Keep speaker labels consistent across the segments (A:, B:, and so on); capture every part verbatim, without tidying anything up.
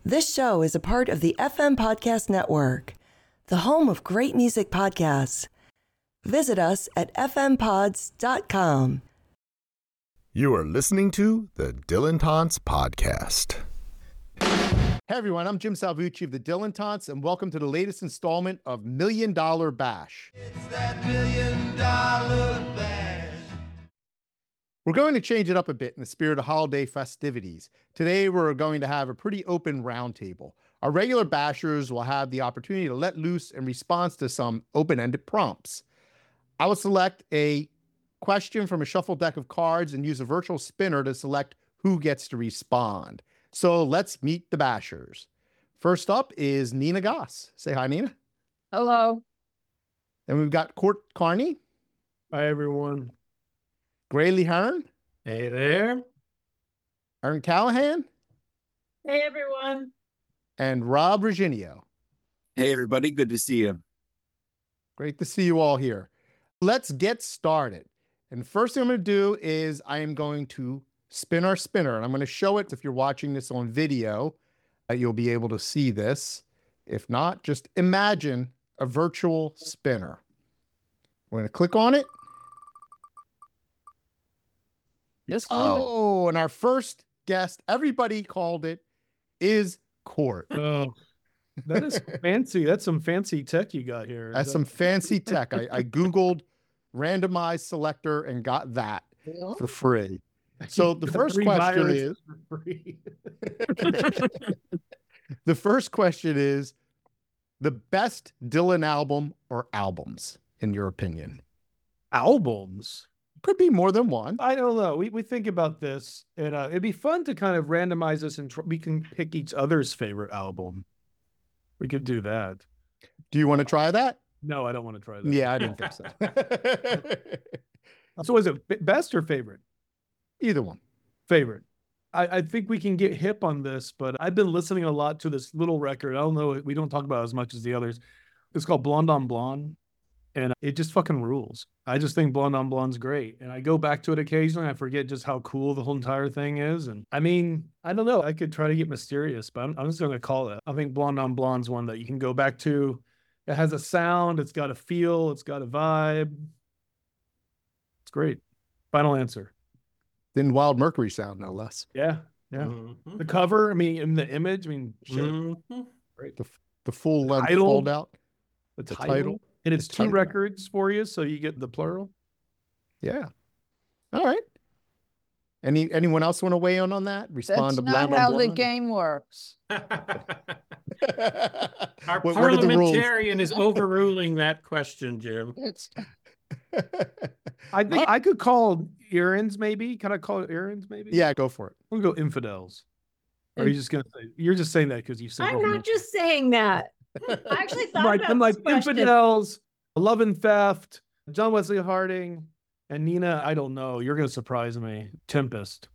A: This show is a part of the F M Podcast Network, the home of great music podcasts. Visit us at f m pods dot com.
B: You are listening to the Dylan Taunts Podcast.
C: Hey everyone, I'm Jim Salvucci of the Dylan Taunts, and welcome to the latest installment of Million Dollar Bash.
D: It's that million dollar bash.
C: We're going to change it up a bit in the spirit of holiday festivities. Today, we're going to have a pretty open roundtable. Our regular bashers will have the opportunity to let loose in response to some open-ended prompts. I will select a question from a shuffled deck of cards and use a virtual spinner to select who gets to respond. So let's meet the bashers. First up is Nina Goss. Say hi, Nina.
E: Hello.
C: Then we've got Court Carney.
F: Hi, everyone.
C: Graylee Hearn.
F: Hey there.
C: Aaron Callahan.
G: Hey, everyone.
C: And Rob Reginio.
H: Hey, everybody. Good to see you.
C: Great to see you all here. Let's get started. And the first thing I'm going to do is I am going to spin our spinner. And I'm going to show it. If you're watching this on video, uh, you'll be able to see this. If not, just imagine a virtual spinner. We're going to click on it.
E: Yes.
C: Oh, and our first guest, everybody called it, is Court.
F: Oh, that is fancy. That's some fancy tech you got here.
C: That's some fancy tech. I, I Googled randomized selector and got that for free. So the first
F: Free
C: question
F: virus
C: is,
F: for free.
C: the first question is the best Dylan album or albums, in your opinion?
F: Albums.
C: Could be more than one.
F: I don't know. We we think about this, and uh, it'd be fun to kind of randomize this, and tr- we can pick each other's favorite album. We could do that.
C: Do you want to try that?
F: No, I don't want to try that.
C: Yeah, I didn't think so.
F: So is it b- best or favorite?
C: Either one.
F: Favorite. I, I think we can get hip on this, but I've been listening a lot to this little record. I don't know. We don't talk about it as much as the others. It's called Blonde on Blonde, and it just fucking rules. I just think Blonde on Blonde's great. And I go back to it occasionally. I forget just how cool the whole entire thing is. And I mean, I don't know. I could try to get mysterious, but I'm, I'm just going to call it. I think Blonde on Blonde's one that you can go back to. It has a sound. It's got a feel. It's got a vibe. It's great. Final answer.
C: Then Wild Mercury sound, no less.
F: Yeah. Yeah.
H: Mm-hmm.
F: The cover, I mean, in the image, I mean, shit.
H: Mm-hmm.
C: The, the full length
F: Title.
C: fold out.
F: The,
C: The
F: title.
C: title.
F: And it's
C: The
F: two
C: title.
F: records for you, so you get the plural.
C: Yeah. All right. Any anyone else want to weigh in on that? Respond
E: That's
C: to
E: not
C: Blonde on
E: how the
C: Blonde?
E: game works.
I: Our
C: What- what are the rules?
I: parliamentarian is overruling that question, Jim.
E: It's
F: I think I could call errands, maybe. Can I call it errands, maybe?
C: Yeah, go for it.
F: I'm gonna go infidels. Or are you just gonna say you're just saying that because you said
G: I'm not just saying that. I actually thought
F: I'm like,
G: about
F: I'm like
G: this question.
F: infidels, love and theft, John Wesley Harding, and Nina. I don't know. You're gonna surprise me. Tempest.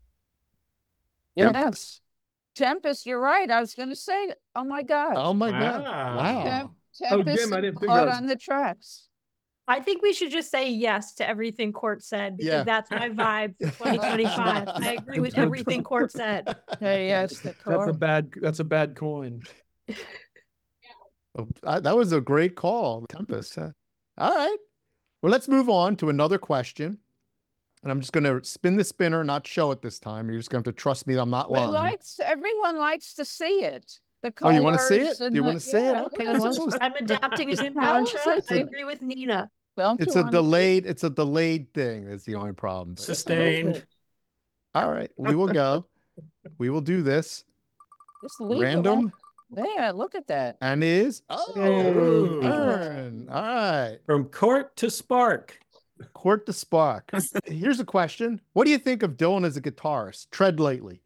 E: yes. Tempest, you're right. I was going to say, oh my God.
C: Oh my God.
I: Wow.
C: Wow.
E: Tem-
F: Oh,
E: Tempest
F: Jim, I didn't think
E: caught
F: that was-
E: on the tracks.
G: I think we should just say yes to everything Court said because
C: Yeah.
G: that's my vibe for twenty twenty-five. I agree with everything Court said.
E: Hey, yes, the
F: That's a
E: car.
F: bad. That's a bad coin.
C: Oh, I- that was a great call, Tempest. huh? All right. Well, let's move on to another question. And I'm just going to spin the spinner, not show it this time. You're just going to have to trust me that I'm not
E: We
C: lying.
E: likes, everyone likes to see it. The
C: Oh, you wanna see
E: colors
C: it?
E: and
C: You
E: the-
C: wanna see it?
E: yeah,
C: Okay,
E: yes.
C: well,
G: I'm adapting as in
E: How is
G: Pancha.
E: it?
G: I agree with Nina.
E: Don't
C: It's
E: you
C: a
E: wanna-
C: delayed, it's a delayed thing. That's the only problem. But-
I: Sustained.
C: all right. We will go. We will do this.
E: Just leave it
C: Random
E: alone. Yeah, look at that.
C: and is. Oh,
I: Ooh.
C: Aaron. All right.
I: From court to spark.
C: Court to Spark. Here's a question. What do you think of Dylan as a guitarist? Tread lately.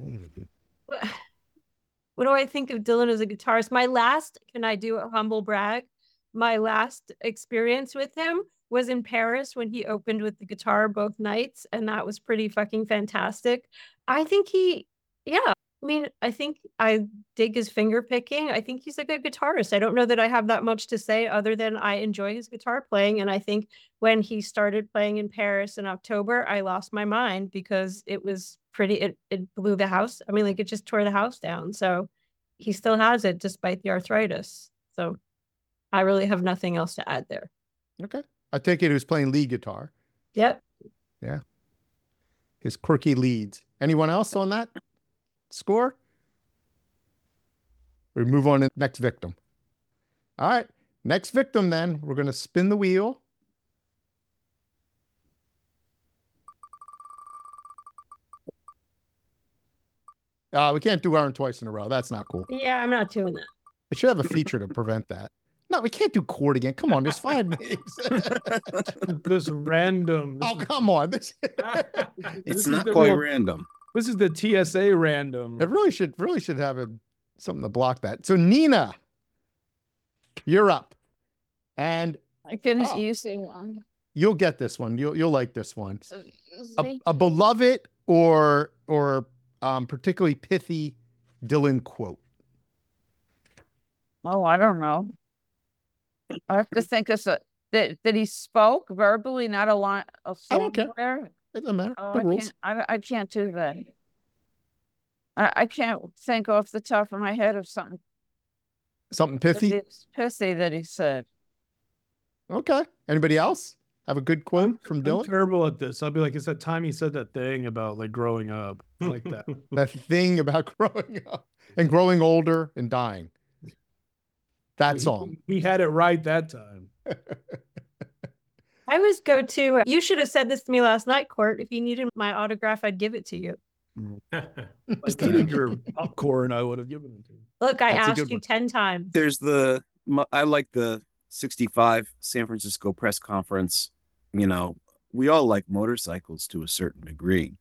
G: What do I think of Dylan as a guitarist? My last, can I do a humble brag? My last experience with him was in Paris when he opened with the guitar both nights, and that was pretty fucking fantastic. I think he, yeah, I mean, I think I dig his finger picking. I think he's a good guitarist. I don't know that I have that much to say other than I enjoy his guitar playing. And I think when he started playing in Paris in October, I lost my mind because it was pretty, it, it blew the house. I mean, like it just tore the house down. So he still has it despite the arthritis. So I really have nothing else to add there.
C: Okay. I take it he was playing lead guitar.
G: Yep.
C: Yeah. His quirky leads. Anyone else on that score? We move on to the next victim. All right. Next victim, then. We're going to spin the wheel. Uh, we can't do Aaron twice in a row. That's not cool.
G: Yeah, I'm not doing that.
C: We should have a feature to prevent that. No, we can't do chord again. Come on, there's five names.
F: This random. This
C: Oh,
F: is-
C: come on. This,
F: this
H: It's
F: is
H: not
F: the
H: quite
F: real-
H: random.
F: This is the T S A random.
C: it really should really should have a, something to block that. So Nina, you're up. And
E: I can
C: Oh.
E: easy one.
C: you'll get this one. You'll you'll like this one.
E: So
C: A,
E: easy.
C: a beloved or or um, particularly pithy Dylan quote.
E: Oh, I don't know. I have to think of a, that that he spoke verbally, not a line of
C: I don't care.
E: somewhere.
C: It doesn't matter.
E: Oh,
C: The
E: I
C: rules.
E: can't. I, I can't do that. I, I can't think off the top of my head of something
C: Something pithy.
E: pithy, pithy that he said.
C: Okay. Anybody else have a good quote from
F: I'm
C: Dylan?
F: terrible at this. I'll be like, it's that time he said that thing about like growing up, like that.
C: That thing about growing up and growing older and dying. That
F: He-
C: song.
F: He had it right that time.
G: I always go to, you should have said this to me last night, Court. If you needed my autograph, I'd give it to you.
F: Like teenager popcorn, I would have given it to him.
G: Look, I
C: That's a
G: asked
C: good
G: you
C: one.
G: ten times.
H: There's the, mo- I like the sixty-five San Francisco press conference. You know, we all like motorcycles to a certain degree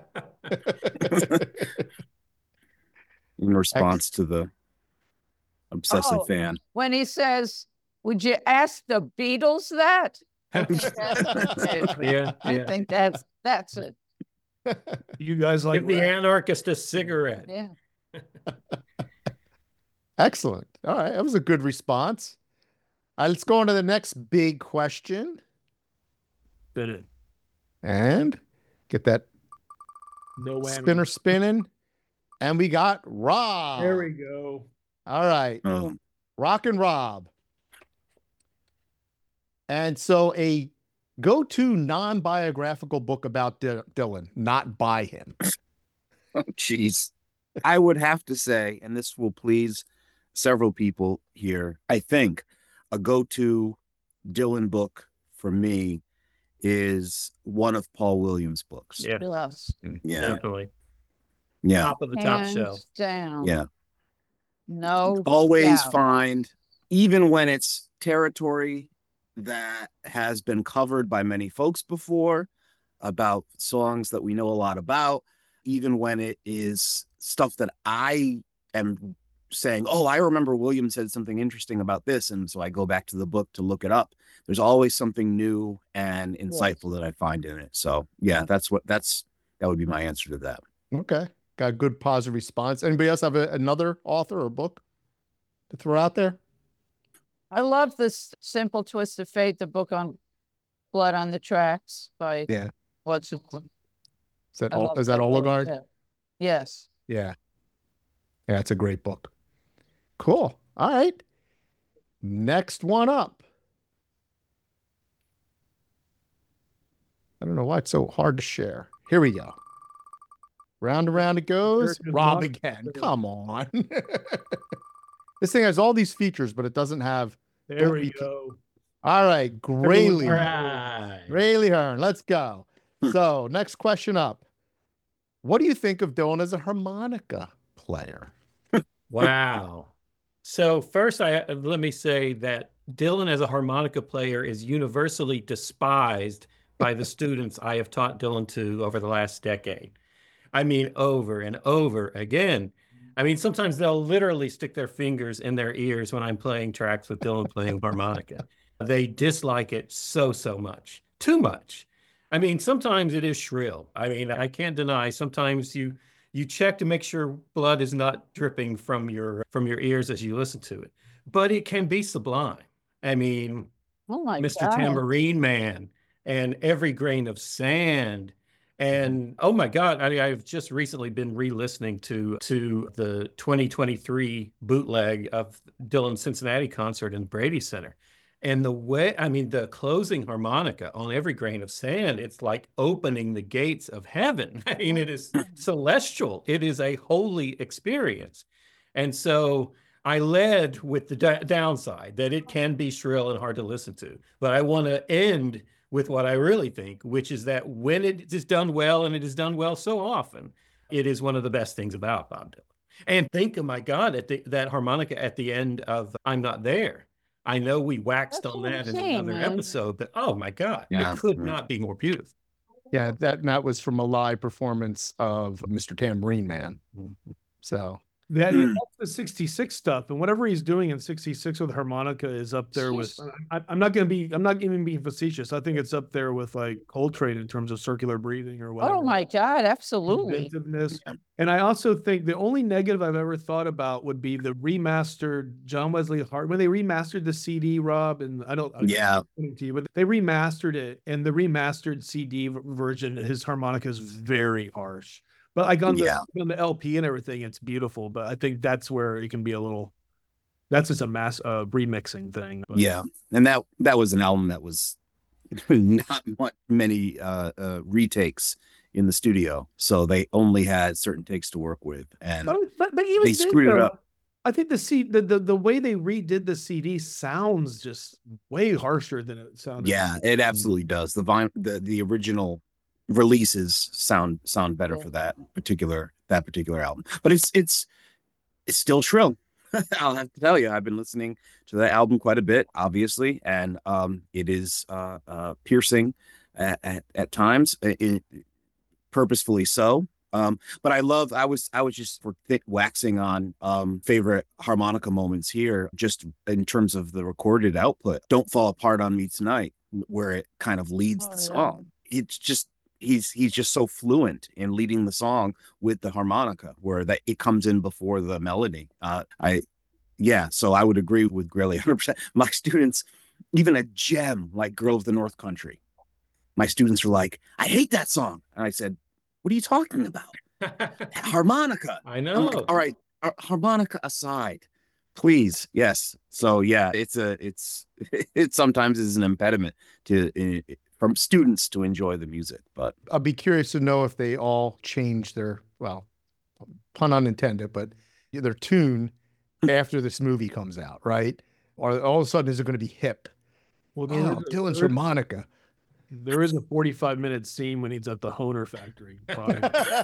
H: in response to the obsessive
E: Oh.
H: fan.
E: When he says, "Would you ask the Beatles that?"
I: Yeah,
E: I
I: yeah.
E: think that's that's it.
F: You guys like
I: Give the anarchist a cigarette.
E: Yeah.
C: Excellent. All right. That was a good response. All right, let's go on to the next big question
F: Did it?
C: and get that
F: No whammy.
C: spinner spinning. And we got Rob.
F: There we go.
C: All right.
H: Oh,
C: Rock and Rob. And so a go-to non-biographical book about Dy- Dylan, not by him.
H: oh, jeez. I would have to say, and this will please several people here, I think a go-to Dylan book for me is one of Paul Williams' books.
I: Yeah,
E: Yes.
H: Yeah.
I: definitely.
H: Yeah.
I: Top of the top
E: Hands
I: shelf.
E: down.
H: Yeah.
E: No.
H: Always
E: doubt.
H: find, even when it's territory that has been covered by many folks before, about songs that we know a lot about, even when it is stuff that I am saying, oh, I remember Williams said something interesting about this. And so I go back to the book to look it up. There's always something new and insightful that I find in it. So yeah, that's what, that's, that would be my answer to that.
C: Okay. Got a good positive response. Anybody else have a, another author or book to throw out there?
E: I love this Simple Twist of Fate, the book on Blood on the Tracks by
C: Yeah.
E: what's it?
C: Is that,
E: I
C: Ol-
E: love
C: is that
E: book.
C: Oligard?
E: Yeah. Yes.
C: Yeah. Yeah, it's a great book. Cool. All right. Next one up. I don't know why it's so hard to share. Here we go. Round and round it goes.
F: American
C: Rob
F: Rock.
C: again. Come on. This thing has all these features, but it doesn't have.
F: There we
C: we-
F: go.
C: All right. Graylee.
I: Right.
C: Rayleigh Hearn. Let's go. So, next question up. What do you think of Dylan as a harmonica player?
I: Wow. So first, I let me say that Dylan as a harmonica player is universally despised by the students I have taught Dylan to over the last decade. I mean, over and over again. I mean, sometimes they'll literally stick their fingers in their ears when I'm playing tracks with Dylan playing harmonica. They dislike it so, so much. Too much. I mean, sometimes it is shrill. I mean, I can't deny sometimes you you check to make sure blood is not dripping from your from your ears as you listen to it. But it can be sublime. I mean,
E: Oh my
I: Mister
E: God.
I: Tambourine Man and Every Grain of Sand And oh my God, I, I've just recently been re-listening to to the twenty twenty-three bootleg of Dylan's Cincinnati concert in Brady Center. And the way, I mean, the closing harmonica on Every Grain of Sand, it's like opening the gates of heaven. I mean, it is celestial. It is a holy experience. And so I led with the da- downside that it can be shrill and hard to listen to. But I want to end with what I really think, which is that when it is done well, and it is done well so often, it is one of the best things about Bob Dylan. And think, oh my God, at the, that harmonica at the end of I'm Not There. I know we waxed
E: That's
I: on
E: what
I: that
E: I'm
I: in
E: saying,
I: another
E: man.
I: episode, but oh my God,
H: Yeah.
I: it could not be more beautiful.
C: Yeah, that, that was from a live performance of Mister Tambourine Man. So
F: That
H: Mm.
F: that's the sixty-six stuff, and whatever he's doing in sixty-six with harmonica is up there with. I, I'm not going to be. I'm not even being facetious. I think it's up there with like Coltrane in terms of circular breathing or whatever.
E: Oh my God, absolutely.
F: Inventiveness. And I also think the only negative I've ever thought about would be the remastered John Wesley Hart when they remastered the C D, Rob. And I don't.
H: Yeah.
F: To you, but they remastered it, and the remastered C D v- version, his harmonica is very harsh. But like on the
H: Yeah.
F: on the L P and everything, it's beautiful. But I think that's where it can be a little. That's just a mass uh, remixing thing. But
H: Yeah, and that that was an album that was not much, many uh, uh, retakes in the studio, so they only had certain takes to work with, and
F: But, but, but even
H: they
F: then,
H: screwed it
F: though,
H: up.
F: I think the C the, the the way they redid the C D sounds just way harsher than it sounded.
H: Yeah, it absolutely does. The vine, the the original releases sound sound better
E: Yeah.
H: for that particular that particular album, but it's it's it's still shrill. I'll have to tell you, I've been listening to that album quite a bit, obviously, and um, it is uh, uh, piercing at, at, at times, i- i- purposefully so. Um, but I love. I was I was just for thick waxing on um, favorite harmonica moments here, just in terms of the recorded output. Don't Fall Apart on Me Tonight, where it kind of leads
E: Oh,
H: the
E: yeah.
H: song. It's just he's he's just so fluent in leading the song with the harmonica, where that it comes in before the melody. Uh, I yeah, so I would agree with Grelly one hundred percent. My students, even a gem like Girl of the North Country, my students were like, I hate that song. And I said, what are you talking about? Harmonica.
I: I
H: I'm
I: know.
H: like, all right, har- harmonica aside, please. Yes. So yeah, it's a it's it sometimes is an impediment to uh, from students to enjoy the music, but
C: I'll be curious to know if they all change their, well, pun unintended, but their tune after this movie comes out, right? Or all of a sudden is it going to be hip?
F: Well, there
C: Oh,
F: is a-
C: Dylan's
F: there-
C: harmonica.
F: There is a forty-five minute scene when he's at the Honer factory. Fine.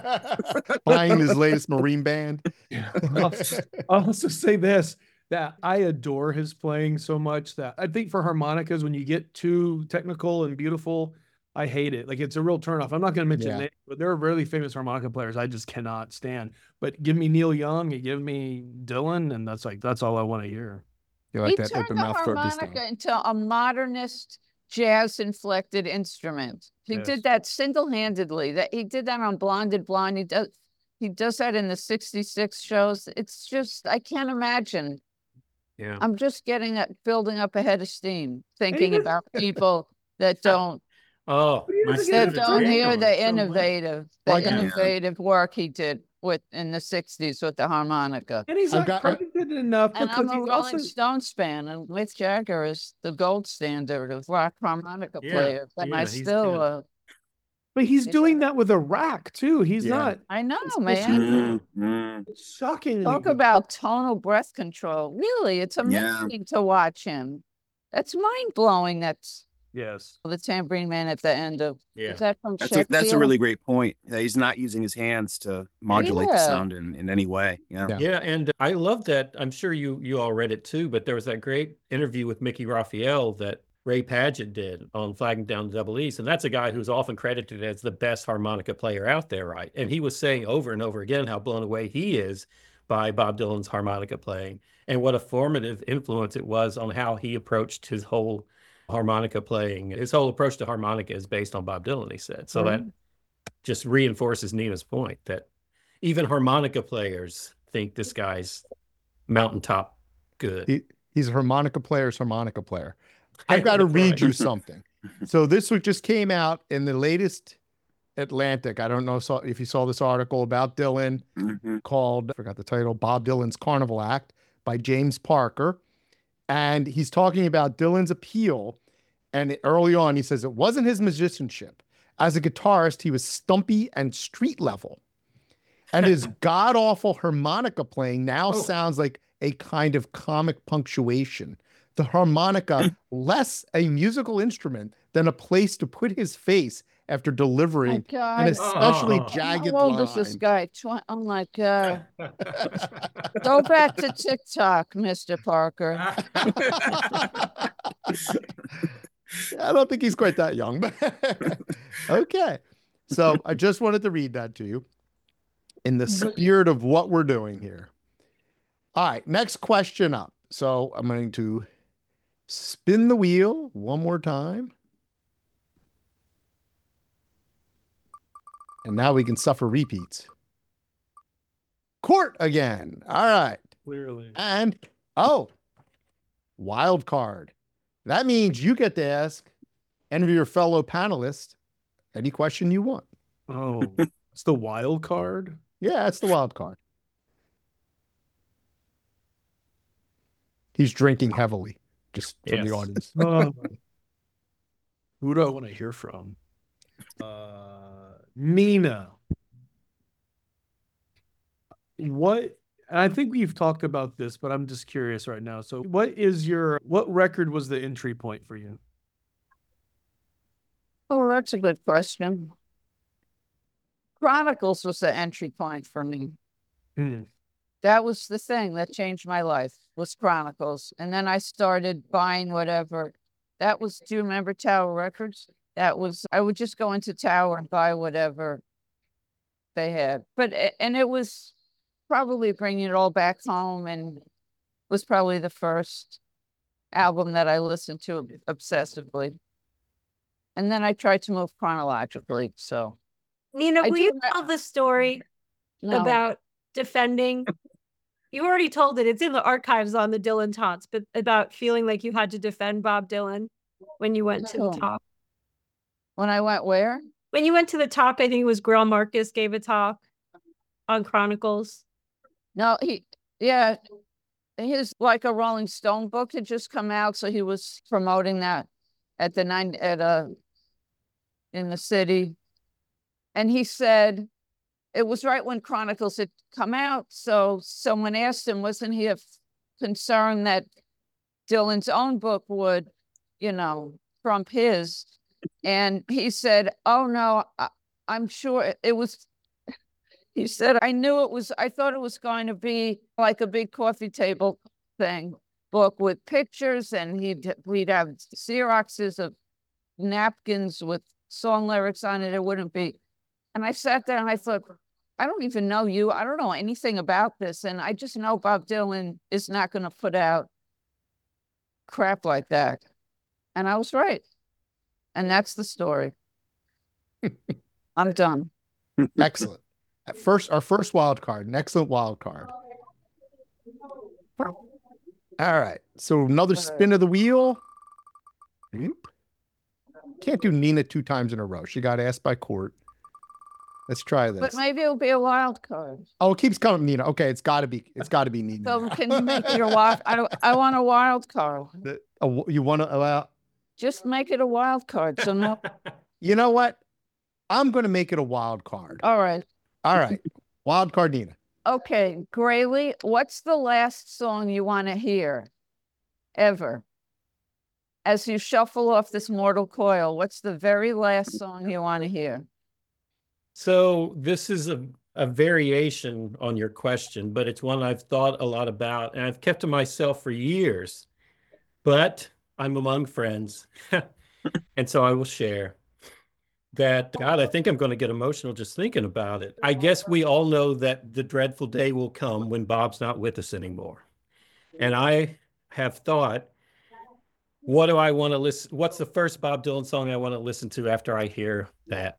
C: Buying his latest Marine band.
F: I'll, I'll also say this, that I adore his playing so much that I think for harmonicas, when you get too technical and beautiful, I hate it. Like it's a real turnoff. I'm not going to mention
C: Yeah.
F: names, but there are really famous harmonica players I just cannot stand. But give me Neil Young, and give me Dylan, and that's like that's all I want to hear.
C: You
E: He
C: like that
E: turned
C: open
E: the
C: mouth throat this
E: harmonica
C: time.
E: into a modernist jazz inflected instrument. He
F: Yes.
E: did that single-handedly. That he did that on Blonded Blonde. He does he does that in the sixty-six shows. It's just I can't imagine.
I: Yeah.
E: I'm just getting up, building up a head of steam, thinking
F: doesn't-
E: about people that don't
I: Oh,
F: He
I: my
F: doesn't
E: that
F: get
I: students.
E: don't
F: great
E: hear
F: on
E: the
F: so much.
E: innovative, the
C: Like, yeah.
E: innovative work he did with in the sixties with the harmonica.
F: And he's
C: I've
F: not
C: got- I-
F: credited enough
E: And
F: because
E: I'm a
F: he's
E: Rolling
F: also
E: Stones fan, and Mick Jagger is the gold standard of rock harmonica
I: Yeah,
E: players. And
I: yeah,
E: I
I: he's
E: still,
I: good.
E: uh,
F: but he's
E: Yeah.
F: doing that with a rack too. He's
C: Yeah.
F: not
E: I know,
F: It's
E: man.
H: Mm, mm,
F: it's shockingly
E: Talk
F: good.
E: about tonal breath control. Really, it's
H: Yeah.
E: amazing to watch him. That's mind blowing. That's
F: Yes.
E: the Tambourine Man at the end of.
I: Yeah.
E: Is that from
H: that's a, that's a
E: Sheffield?
H: really great point. That he's not using his hands to modulate the
E: Yeah.
H: sound in, in any way. Yeah.
C: Yeah.
I: Yeah, and I love that. I'm sure you you all read it too, but there was that great interview with Mickey Raphael that Ray Padgett did on Flagging Down the Double East, and that's a guy who's often credited as the best harmonica player out there, right? And he was saying over and over again how blown away he is by Bob Dylan's harmonica playing and what a formative influence it was on how he approached his whole harmonica playing. His whole approach to harmonica is based on Bob Dylan, he said. So that just reinforces Nina's point that even harmonica players think this guy's mountaintop good.
C: He, he's a harmonica player's harmonica player. I've got to
I: That's
C: read
I: right.
C: you something. So this one just came out in the latest Atlantic. I don't know so if you saw this article about Dylan
H: Mhm.
C: called, I forgot the title, Bob Dylan's Carnival Act by James Parker. And he's talking about Dylan's appeal. And early on, he says it wasn't his musicianship. As a guitarist, he was stumpy and street level. And his god-awful harmonica playing now
I: Oh.
C: sounds like a kind of comic punctuation. The harmonica, less a musical instrument than a place to put his face after
E: My
C: delivering an
E: God.
C: especially
I: Oh.
C: jagged
E: How old is this
C: line.
E: guy? Tw- oh my God. Go back to TikTok, Mister Parker.
C: I don't think he's quite that young, but okay. So I just wanted to read that to you in the spirit of what we're doing here. All right, next question up. So I'm going to spin the wheel one more time. And now we can suffer repeats. Court again. All right.
F: Clearly.
C: And, oh, wild card. That means you get to ask any of your fellow panelists any question you want.
F: Oh, it's the wild card.
C: Yeah, that's the wild card. He's drinking heavily, just from the
I: Yes.
C: audience.
F: Oh. Who do I want to hear from? Uh, Nina. What? And I think we've talked about this, but I'm just curious right now. So, what is your what record was the entry point for you?
E: Oh, that's a good question. Chronicles was the entry point for me.
F: Hmm.
E: That was the thing that changed my life, was Chronicles. And then I started buying whatever. That was, do you remember Tower Records? That was, I would just go into Tower and buy whatever they had. But, a- and it was probably bringing it all back home, and was probably the first album that I listened to obsessively. And then I tried to move chronologically. So,
G: Nina,
E: I
G: will
E: do
G: you
E: re-
G: tell the story
E: no.
G: about defending? You already told it. It's in the archives on the Dylan Taunts, but about feeling like you had to defend Bob Dylan when you went to the
E: Oh.
G: top.
E: When I went where?
G: When you went to the top, I think it was Grail Marcus gave a talk on Chronicles.
E: No, he, yeah, his like a Rolling Stone book had just come out, so he was promoting that at the nine at a in the city, and he said it was right when Chronicles had come out. So someone asked him, wasn't he af- concerned that Dylan's own book would, you know, trump his? And he said, "Oh no, I, I'm sure it, it was." He said, I knew it was, I thought it was going to be like a big coffee table thing, book with pictures, and he'd, we'd have Xeroxes of napkins with song lyrics on it. It wouldn't be. And I sat there and I thought, I don't even know you. I don't know anything about this. And I just know Bob Dylan is not going to put out crap like that. And I was right. And that's the story. I'm done.
C: Excellent. At first, our first wild card, an excellent wild card. All right. So another spin of the wheel. Oop. Can't do Nina two times in a row. She got asked by Court. Let's try this.
E: But maybe it'll be a wild card.
C: Oh, it keeps coming, Nina. Okay, it's got to be. It's got to be Nina.
E: So can you make it a wild? I don't, I want a wild card.
C: The- uh, you want to allow?
E: Just make it a wild card. So no.
C: You know what? I'm going to make it a wild card.
E: All right.
C: All right. Wild card, Nina.
E: Okay, Grayley, what's the last song you want to hear ever? As you shuffle off this mortal coil, what's the very last song you want to hear?
I: So this is a, a variation on your question, but it's one I've thought a lot about, and I've kept to myself for years, but I'm among friends. And so I will share that. God, I think I'm going to get emotional just thinking about it. I guess we all know that the dreadful day will come when Bob's not with us anymore. And I have thought, what do I want to listen? What's the first Bob Dylan song I want to listen to after I hear that?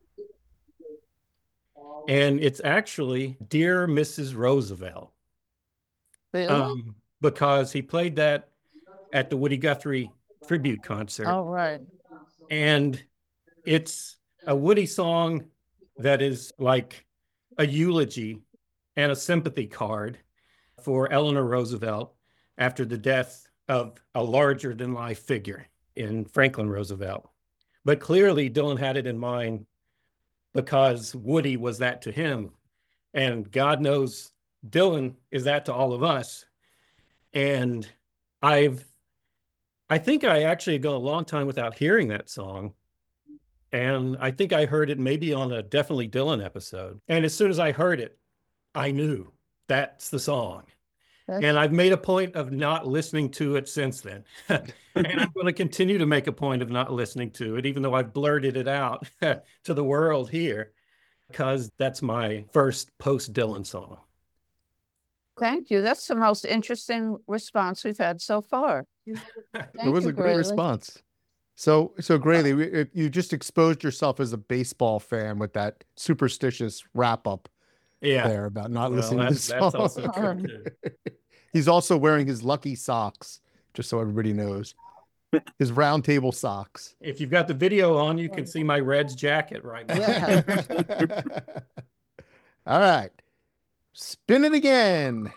I: And it's actually Dear Missus Roosevelt.
E: Really?
I: Um, because he played that at the Woody Guthrie tribute concert.
E: Oh, right.
I: And it's a Woody song that is like a eulogy and a sympathy card for Eleanor Roosevelt after the death of a larger than life figure in Franklin Roosevelt. But clearly Dylan had it in mind because Woody was that to him. And God knows Dylan is that to all of us. And I've, I think I actually go a long time without hearing that song. And I think I heard it maybe on a Definitely Dylan episode. And as soon as I heard it, I knew that's the song.
E: That's-
I: And I've made a point of not listening to it since then. And I'm going to continue to make a point of not listening to it, even though I've blurted it out to the world here, because that's my first post-Dylan song.
E: Thank you. That's the most interesting response we've had so far.
C: It
E: Thank
C: was
E: you,
C: a great
E: Grayley.
C: response. So, so Grayley, we- if you just exposed yourself as a baseball fan with that superstitious wrap up
I: Yeah.
C: there about not
I: Well,
C: listening
I: that's,
C: to the
I: that's
C: song.
I: also true too.
C: He's also wearing his lucky socks, just so everybody knows. His round table socks.
I: If you've got the video on, you can see my Reds jacket right now.
E: Yeah.
C: All right. Spin it again.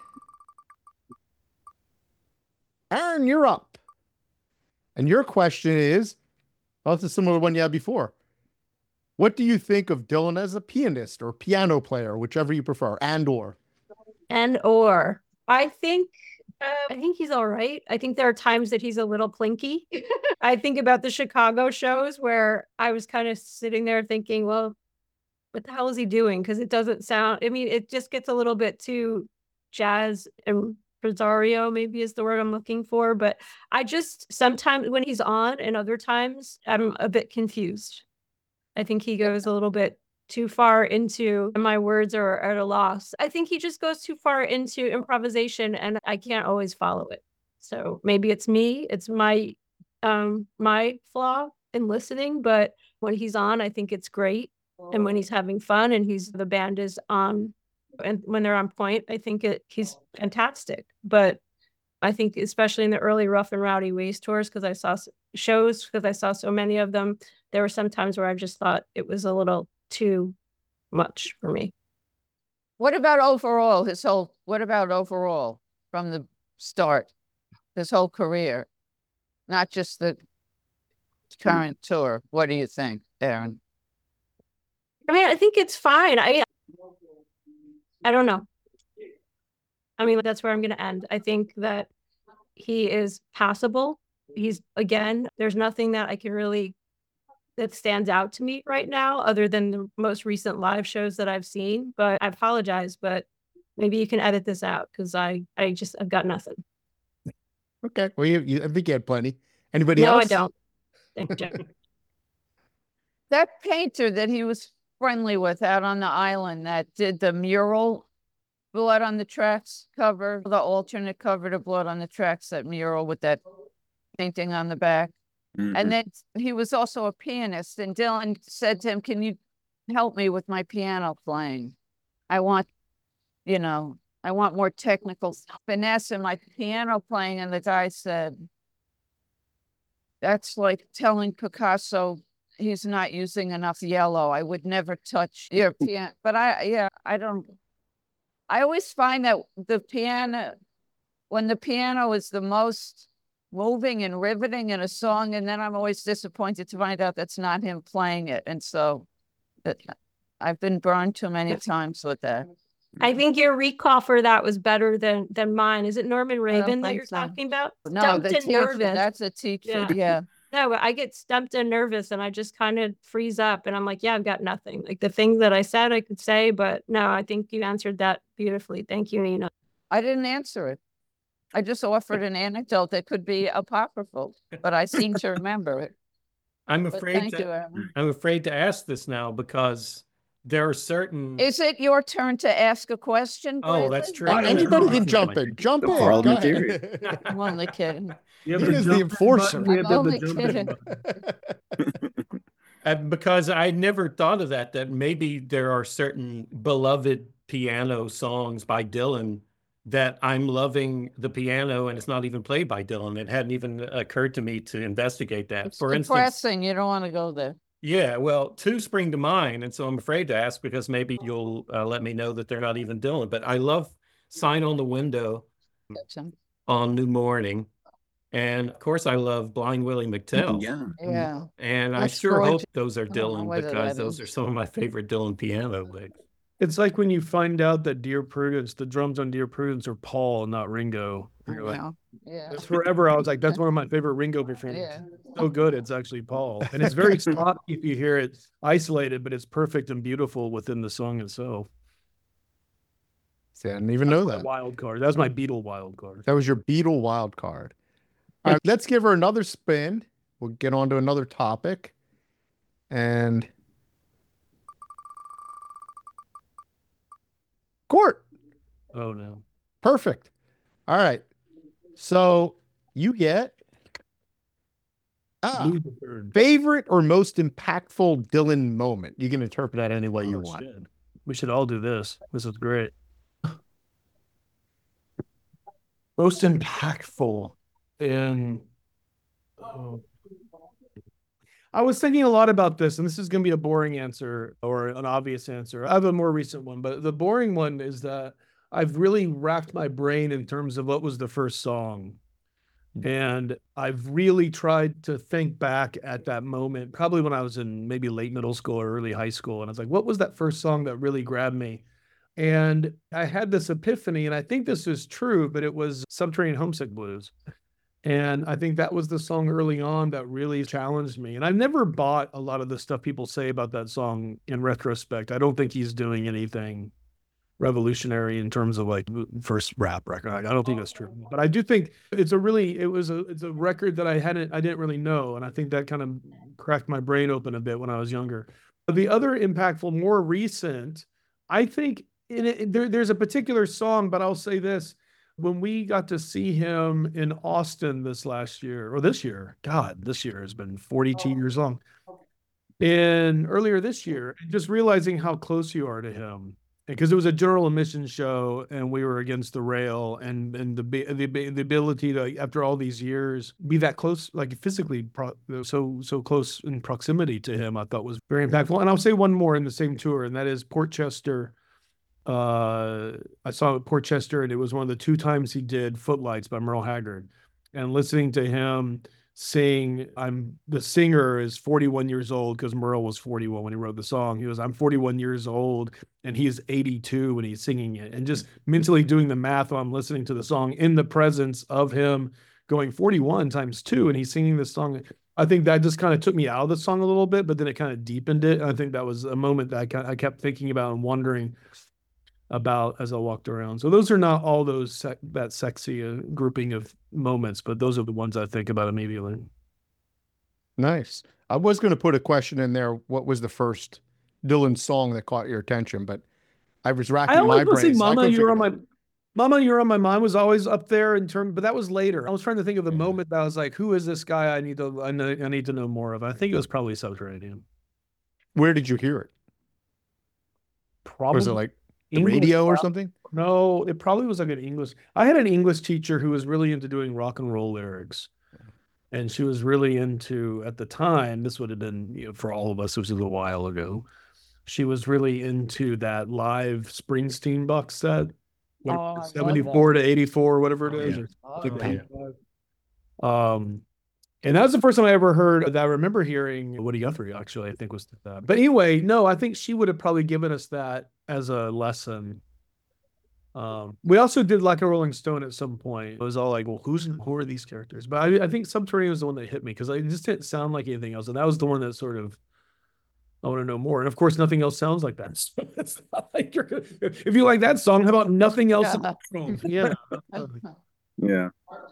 C: Aaron, you're up. And your question is, well, it's a similar one you had before. What do you think of Dylan as a pianist or piano player, whichever you prefer, and or?
G: And or I think uh, I think he's all right. I think there are times that he's a little plinky. I think about the Chicago shows where I was kind of sitting there thinking, well, what the hell is he doing? Because it doesn't sound, I mean, it just gets a little bit too jazz and Rosario, maybe is the word I'm looking for. But I just sometimes when he's on and other times I'm a bit confused. I think he goes a little bit too far into my words are at a loss. I think he just goes too far into improvisation and I can't always follow it. So maybe it's me, it's my um my flaw in listening, but when he's on, I think it's great. And when he's having fun and he's the band is on and when they're on point, I think it he's fantastic. But I think especially in the early Rough and Rowdy Ways tours, because I saw shows, because I saw so many of them, there were some times where I just thought it was a little too much for me.
E: What about overall, his whole, what about overall from the start, his whole career? Not just the current tour. What do you think, Aaron?
G: I mean, I think it's fine. I I don't know. I mean, that's where I'm going to end. I think that he is passable. He's, again, there's nothing that I can really, that stands out to me right now, other than the most recent live shows that I've seen. But I apologize, but maybe you can edit this out because I, I just, I've got nothing.
C: Okay. Well, you, you, I think you had plenty. Anybody
G: No,
C: else?
G: I don't. Thank you.
E: That painter that he was friendly with out on the island that did the mural Blood on the Tracks cover, the alternate cover to Blood on the Tracks, that mural with that painting on the back.
H: Mhm.
E: And then he was also a pianist. And Dylan said to him, can you help me with my piano playing? I want, you know, I want more technical finesse in my piano playing. And the guy said, that's like telling Picasso he's not using enough yellow. I would never touch your piano. But I, yeah, I don't, I always find that the piano, when the piano is the most moving and riveting in a song, and then I'm always disappointed to find out that's not him playing it. And so that, I've been burned too many times with that.
G: I think your recall for that was better than than mine. Is it Norman Raven that
E: think
G: you're
E: so.
G: talking about?
E: No,
G: Stumped
E: the
G: and
E: teacher,
G: nervous.
E: that's a teacher.
G: Yeah.
E: Yeah.
G: No, I get stumped and nervous and I just kind of freeze up and I'm like, yeah, I've got nothing. Like the things that I said I could say, but no, I think you answered that beautifully. Thank you, Nina.
E: I didn't answer it. I just offered an anecdote that could be apocryphal, but I seem to remember it.
I: I'm
E: But
I: afraid
E: thank
I: to,
E: you, Aaron.
I: I'm afraid to ask this now because there are certain.
E: Is it your turn to ask a question?
I: Oh, that's
E: Grayley?
I: true.
C: Uh, anybody can
I: Definitely.
C: jump in. Jump
H: The
C: in.
H: parliamentarian.
C: Go ahead.
E: I'm only kidding.
F: You have
C: He
F: the
C: is the
F: jump in
C: enforcer.
F: button, you have
E: I'm
F: the
E: only
F: jump in
E: kidding.
F: button.
I: Uh, because I never thought of that, that maybe there are certain beloved piano songs by Dylan that I'm loving the piano and it's not even played by Dylan. It hadn't even occurred to me to investigate that.
E: It's
I: For instance,
E: depressing. You don't want to go there.
I: Yeah, well, two spring to mind, and so I'm afraid to ask because maybe you'll uh, let me know that they're not even Dylan. But I love Sign on the Window on New Morning. And of course, I love Blind Willie McTell.
H: Yeah.
E: Yeah.
I: And I
E: That's
I: sure
E: gorgeous.
I: hope those are
E: I don't know
I: Dylan
E: whether
I: because
E: that
I: those
E: is.
I: are some of my favorite Dylan piano licks.
F: It's like when you find out that Dear Prudence, the drums on Dear Prudence are Paul and not Ringo.
E: I
F: You're like,
E: know. Yeah.
F: forever, I was like, that's one of my favorite Ringo performances.
E: Yeah.
F: So good, it's actually Paul. And it's very spotty if you hear it isolated, but it's perfect and beautiful within the song itself.
C: See, I didn't even know
F: My
C: that.
F: wild card. That was my Beatle wild card.
C: That was your Beatle wild card. All right, let's give her another spin. We'll get on to another topic. And Court.
F: Oh no.
C: Perfect. All right. So you get ah,
F: Lose the third.
C: favorite or most impactful Dylan moment. You can interpret that any way you
F: Oh,
C: want.
F: shit. We should all do this. This is great. Most impactful in. Oh. I was thinking a lot about this, and this is going to be a boring answer or an obvious answer. I have a more recent one, but the boring one is that I've really racked my brain in terms of what was the first song. And I've really tried to think back at that moment, probably when I was in maybe late middle school or early high school. And I was like, what was that first song that really grabbed me? And I had this epiphany, and I think this is true, but it was Subterranean Homesick Blues. And I think that was the song early on that really challenged me. And I've never bought a lot of the stuff people say about that song in retrospect. I don't think he's doing anything revolutionary in terms of like first rap record. I don't think that's true, but I do think it's a really, it was a, it's a record that I hadn't, I didn't really know. And I think that kind of cracked my brain open a bit when I was younger. But the other impactful, more recent, I think in it, there, there's a particular song, but I'll say this. When we got to see him in Austin this last year, or this year, God, this year has been forty-two years long. And earlier this year, just realizing how close you are to him, because it was a general admission show and we were against the rail, and and the the, the ability to, after all these years, be that close, like physically pro, so so close in proximity to him, I thought was very impactful. And I'll say one more in the same tour, and that is Portchester. Uh, I saw him at Portchester, and it was one of the two times he did Footlights by Merle Haggard, and listening to him sing, I'm the singer is forty-one years old, because Merle was forty-one when he wrote the song. He was, I'm forty-one years old, and he's eighty-two when he's singing it. And just mentally doing the math while I'm listening to the song in the presence of him going forty-one times two, and he's singing this song. I think that just kind of took me out of the song a little bit, but then it kind of deepened it. And I think that was a moment that I, kind of, I kept thinking about and wondering about as I walked around. So those are not all those sec that sexy uh, grouping of moments, but those are the ones I think about immediately.
C: Nice. I was going to put a question in there. What was the first Dylan song that caught your attention? But I was racking
F: I always
C: my brain.
F: think
C: so I
F: Mama,
C: couldn't
F: You're
C: figure
F: on
C: it out.
F: my Mama, You're on My Mind was always up there in terms, but that was later. I was trying to think of the moment that I was like, who is this guy I need to I, know, I need to know more of? I think it was probably Subterranean.
C: Where did you hear it?
F: Probably
C: Was it like the
F: English
C: radio or
F: rap.
C: something?
F: No, it probably was like an English. I had an English teacher who was really into doing rock and roll lyrics. And she was really into, at the time, this would have been, you know, for all of us, which was a while ago, she was really into that live Springsteen box set,
E: Oh, I love
F: seventy-four to eighty-four, whatever it
I: Oh,
F: is.
I: yeah.
F: or
E: Oh,
F: like
I: yeah.
F: that. Um, and that was the first time I ever heard that. I remember hearing Woody Guthrie, actually, I think was that. But anyway, no, I think she would have probably given us that as a lesson. Um, we also did Like a Rolling Stone at some point. It was all like, well, who's who are these characters? But I, I think Subterranean was the one that hit me because it just didn't sound like anything else. And that was the one that sort of, I want to know more. And of course, nothing else sounds like that. So it's not like you're gonna, if you like that song, how about nothing else?
E: Yeah.
F: Yeah.
H: Yeah.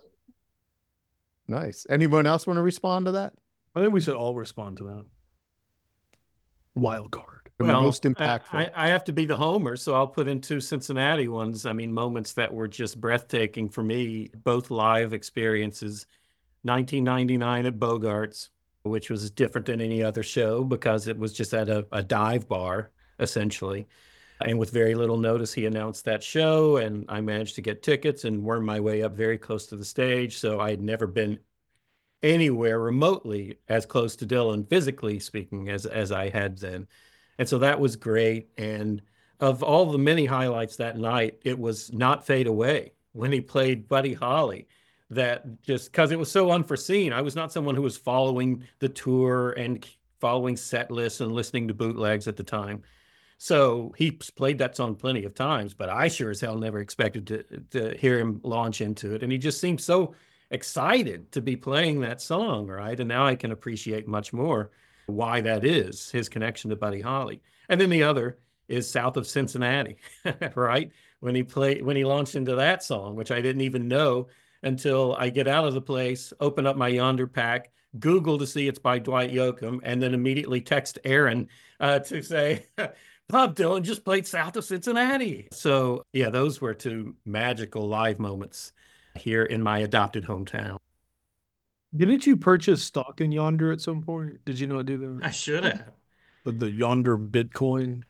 C: Nice. Anyone else want to respond to that?
F: I think we should all respond to that. Wild card.
C: The
I: Well,
C: most
I: I-
C: impactful.
I: I, I have to be the homer, so I'll put in two Cincinnati ones. I mean, moments that were just breathtaking for me, both live experiences. nineteen ninety-nine at Bogart's, which was different than any other show because it was just at a, a dive bar, essentially. And with very little notice, he announced that show, and I managed to get tickets and worm my way up very close to the stage. So I had never been anywhere remotely as close to Dylan, physically speaking, as as I had then. And so that was great. And of all the many highlights that night, it was Not Fade Away when he played Buddy Holly. That just because it was so unforeseen. I was not someone who was following the tour and following set lists and listening to bootlegs at the time. So he played that song plenty of times, but I sure as hell never expected to, to hear him launch into it. And he just seemed so excited to be playing that song, right? And now I can appreciate much more why that is, his connection to Buddy Holly. And then the other is South of Cincinnati, right? When he played, when he launched into that song, which I didn't even know until I get out of the place, open up my Yonder pack, Google to see it's by Dwight Yoakam, and then immediately text Aaron uh, to say, Bob Dylan just played South of Cincinnati. So yeah, those were two magical live moments here in my adopted hometown.
F: Didn't you purchase stock in Yonder at some point? Did you not do that?
I: I should have.
F: The, the Yonder Bitcoin?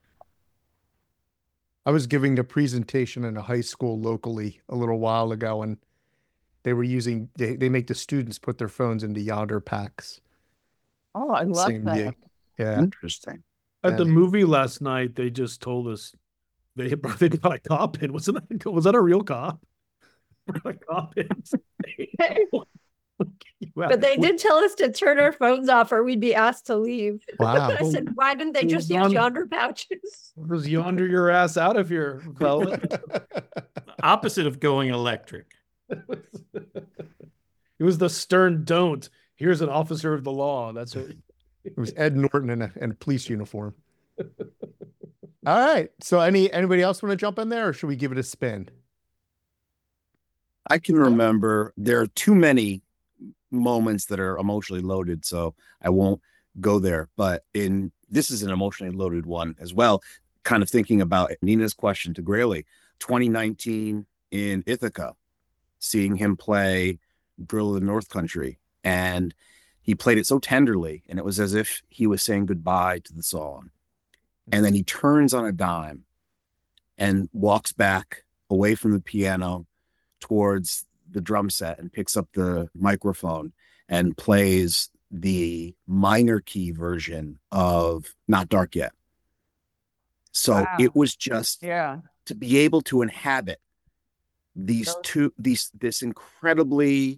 C: I was giving a presentation in a high school locally a little while ago, and they were using, they, they make the students put their phones into Yonder packs.
E: Oh, I love
C: Same
E: that.
C: gig. Yeah.
H: Interesting.
F: At
C: Yeah.
F: the movie last night, they just told us they they got a cop in. Wasn't that, was that a real cop? A cop in.
G: But they did tell us to turn our phones off or we'd be asked to leave.
C: Wow.
G: I said, why didn't they just use
F: Yonder-
G: Yonder pouches?
F: Was Yonder your ass out of here, fella?
I: Opposite of going electric.
F: It was the stern don't. Here's an officer of the law. That's what.
C: It was Ed Norton in a, in a police uniform. All right. So any anybody else want to jump in there, or should we give it a spin?
H: I can remember there are too many moments that are emotionally loaded, so I won't go there. But in this is an emotionally loaded one as well. Kind of thinking about Nina's question to Grayley, twenty nineteen in Ithaca, seeing him play Girl of the North Country, and he played it so tenderly, and it was as if he was saying goodbye to the song. And then he turns on a dime and walks back away from the piano towards the drum set and picks up the microphone and plays the minor key version of Not Dark Yet. So
E: Wow.
H: it was just
E: Yeah.
H: to be able to inhabit these
E: Those-
H: two, these, this incredibly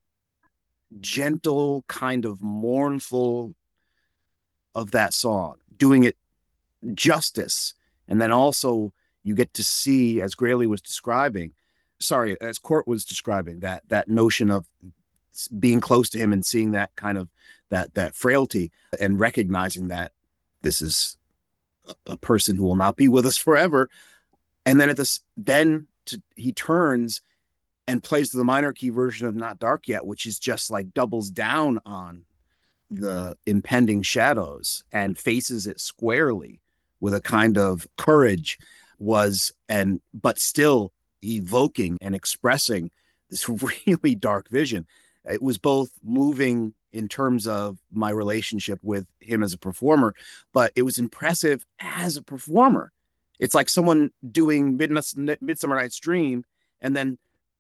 H: gentle kind of mournful of that song, doing it justice. And then also you get to see, as Grayley was describing, sorry, as Court was describing, that that notion of being close to him and seeing that kind of that that frailty and recognizing that this is a, a person who will not be with us forever. And then at this, then to, he turns and plays the minor key version of Not Dark Yet, which is just like doubles down on the impending shadows and faces it squarely with a kind of courage was, and but still evoking and expressing this really dark vision. It was both moving in terms of my relationship with him as a performer, but it was impressive as a performer. It's like someone doing Midnight, Midsummer Night's Dream and then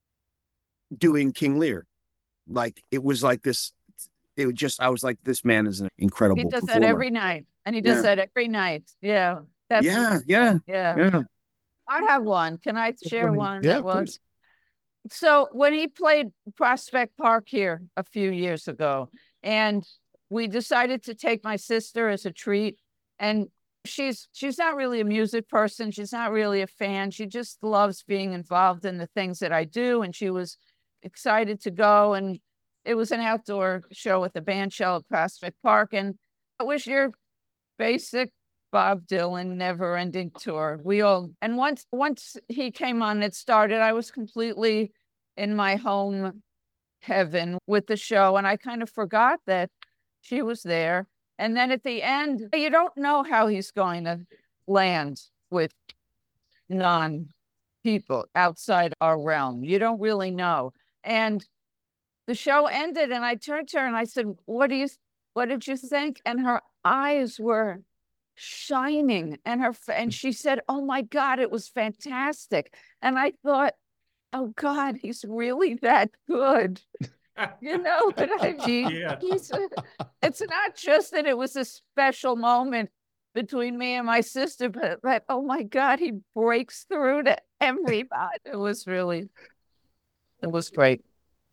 H: doing King Lear. Like it was like this, it was just, I was like, this man is an incredible
E: He does
H: performer.
E: that every night. And he does
H: Yeah.
E: that every night. Yeah. That's
H: yeah, yeah,
E: yeah.
H: yeah.
E: I have one. Can I share
F: ahead.
E: one?
C: Yeah,
E: that
C: of
E: was
C: course.
E: so when he played Prospect Park here a few years ago, and we decided to take my sister as a treat, and she's she's not really a music person, she's not really a fan, she just loves being involved in the things that I do, and she was excited to go, and it was an outdoor show with a band shell at Prospect Park, and it was your basic Bob Dylan never ending tour. We all, and once, once he came on, it started, I was completely in my home heaven with the show. And I kind of forgot that she was there. And then at the end, you don't know how he's going to land with non people outside our realm. You don't really know. And the show ended and I turned to her and I said, what do you, what did you think? And her eyes were shining and her and she said, oh my God, it was fantastic. And I thought, oh God, he's really that good. You know what I mean?
I: Yeah.
E: He's a- it's not just that it was a special moment between me and my sister, but, but oh my God, he breaks through to everybody. It was really, it was great.